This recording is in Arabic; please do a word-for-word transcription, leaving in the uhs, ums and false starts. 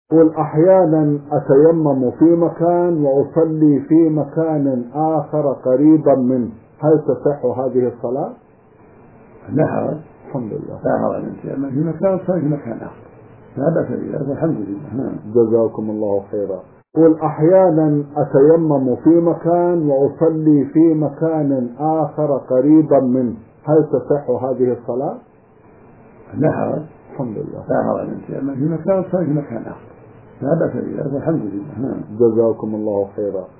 قل أحيانا أتيمم في مكان وأصلي في مكان آخر قريبا منه، هل تصح هذه الصلاة؟ لا حرج. الحمد لله. لا حرج أن تيمم في مكان وتصلي في مكان آخر، لا بأس بذلك، الحمد لله. جزاكم الله خيرا. قل أحيانا أتيمم في مكان وأصلي في مكان آخر قريبا منه، هل تصح هذه الصلاة؟ لا حرج. الحمد لله. لا حرج أن تيمم في مكان وتصلي في مكان آخر، لا بأس بذلك، الحمد لله. جزاكم الله خيرا.